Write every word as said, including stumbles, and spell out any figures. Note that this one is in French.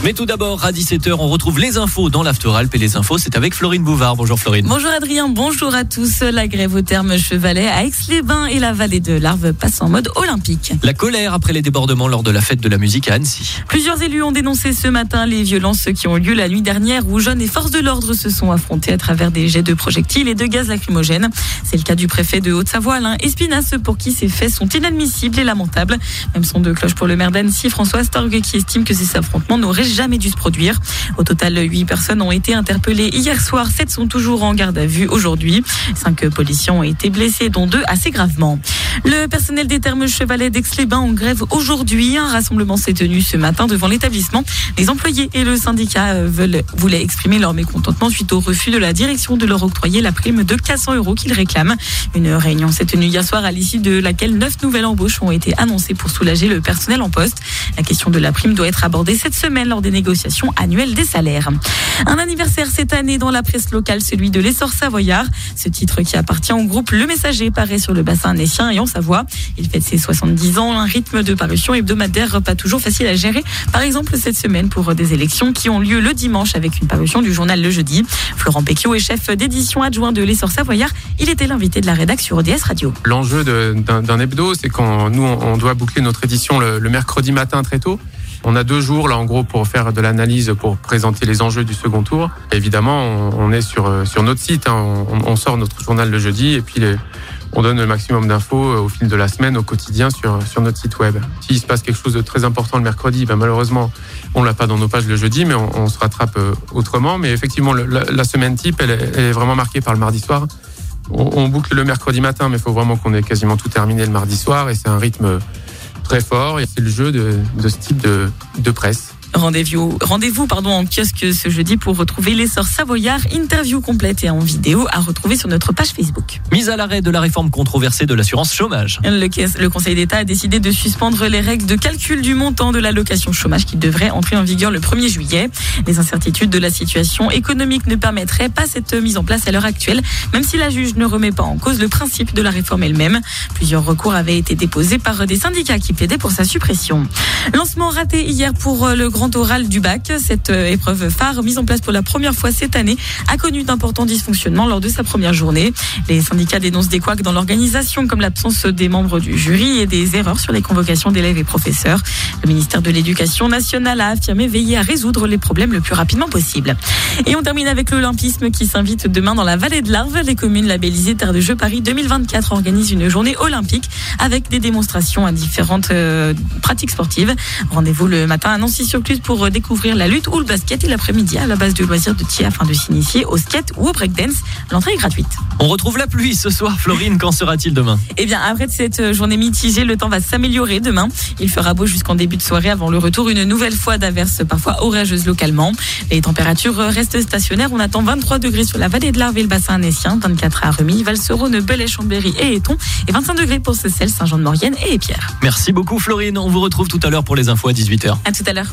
Mais tout d'abord, à dix-sept heures, on retrouve les infos dans l'Afteralp. Et les infos, c'est avec Florine Bouvard. Bonjour Florine. Bonjour Adrien, bonjour à tous. La grève au terme Chevalet à Aix-les-Bains et la vallée de l'Arve passe en mode olympique. La colère après les débordements lors de la fête de la musique à Annecy. Plusieurs élus ont dénoncé ce matin les violences qui ont eu lieu la nuit dernière où jeunes et forces de l'ordre se sont affrontés à travers des jets de projectiles et de gaz lacrymogènes. C'est le cas du préfet de Haute-Savoie, Alain Espinasse, pour qui ces faits sont inadmissibles et lamentables. Même son de cloche pour le maire d'Annecy, François Astorg, qui estime que ces affrontements n'auraient jamais dû se produire. Au total, huit personnes ont été interpellées hier soir. sept sont toujours en garde à vue aujourd'hui. Cinq policiers ont été blessés, dont deux assez gravement. Le personnel des thermes Chevalet d'Aix-les-Bains en grève aujourd'hui. Un rassemblement s'est tenu ce matin devant l'établissement. Les employés et le syndicat veulent, voulaient exprimer leur mécontentement suite au refus de la direction de leur octroyer la prime de quatre cents euros qu'ils réclament. Une réunion s'est tenue hier soir à l'issue de laquelle neuf nouvelles embauches ont été annoncées pour soulager le personnel en poste. La question de la prime doit être abordée cette semaine lors des négociations annuelles des salaires. Un anniversaire cette année dans la presse locale, celui de l'Essor Savoyard. Ce titre qui appartient au groupe Le Messager paraît sur le bassin annécien et en Savoie. Il fête ses soixante-dix ans, un rythme de parution hebdomadaire pas toujours facile à gérer. Par exemple, cette semaine pour des élections qui ont lieu le dimanche avec une parution du journal le jeudi. Florent Péquiot est chef d'édition adjoint de l'Essor Savoyard. Il était l'invité de la rédaction sur O D S Radio. L'enjeu de, d'un, d'un hebdo, c'est quand nous, on doit boucler notre édition le, le mercredi matin très tôt. On a deux jours là en gros pour faire de l'analyse, pour présenter les enjeux du second tour. Et évidemment, on, on est sur sur notre site, hein, on, on sort notre journal le jeudi et puis les, on donne le maximum d'infos au fil de la semaine, au quotidien sur sur notre site web. S'il se passe quelque chose de très important le mercredi, ben malheureusement, on l'a pas dans nos pages le jeudi, mais on, on se rattrape autrement. Mais effectivement, le, la, la semaine type, elle est, elle est vraiment marquée par le mardi soir. On, on boucle le mercredi matin, mais il faut vraiment qu'on ait quasiment tout terminé le mardi soir et c'est un rythme très fort et c'est le jeu de, de ce type de, de presse. Rendez-vous, rendez-vous pardon, en kiosque ce jeudi pour retrouver l'Essor Savoyard. Interview complète et en vidéo à retrouver sur notre page Facebook. Mise à l'arrêt de la réforme controversée de l'assurance chômage. Le, le Conseil d'État a décidé de suspendre les règles de calcul du montant de l'allocation chômage qui devrait entrer en vigueur le premier juillet. Les incertitudes de la situation économique ne permettraient pas cette mise en place à l'heure actuelle, même si la juge ne remet pas en cause le principe de la réforme elle-même. Plusieurs recours avaient été déposés par des syndicats qui plaidaient pour sa suppression. Lancement raté hier pour le grand oral du bac. Cette épreuve phare, mise en place pour la première fois cette année, a connu d'importants dysfonctionnements lors de sa première journée. Les syndicats dénoncent des couacs dans l'organisation, comme l'absence des membres du jury et des erreurs sur les convocations d'élèves et professeurs. Le ministère de l'Éducation nationale a affirmé veiller à résoudre les problèmes le plus rapidement possible. Et on termine avec l'Olympisme qui s'invite demain dans la vallée de l'Arve. Les communes labellisées Terre de Jeux Paris deux mille vingt-quatre organisent une journée olympique avec des démonstrations à différentes euh, pratiques sportives. Rendez-vous le matin à Nancy-sur-Cluse pour découvrir la lutte ou le basket et l'après-midi à la base de loisirs de Thiers afin de s'initier au skate ou au breakdance. L'entrée est gratuite. On retrouve la pluie ce soir, Florine. Qu'en sera-t-il demain ? Eh bien, après cette journée mitigée, le temps va s'améliorer demain. Il fera beau jusqu'en début de soirée avant le retour une nouvelle fois d'averses parfois orageuses localement. Les températures restent stationnaires. On attend vingt-trois degrés sur la vallée de l'Arve et le bassin annécien, vingt-quatre à Remy, Val-Serone, Belley, Chambéry et Éton et vingt-cinq degrés pour Seyssel, Saint-Jean-de-Maurienne et Épierre. Merci beaucoup Florine. On vous retrouve tout à l'heure pour les infos à dix-huit heures. À tout à l'heure.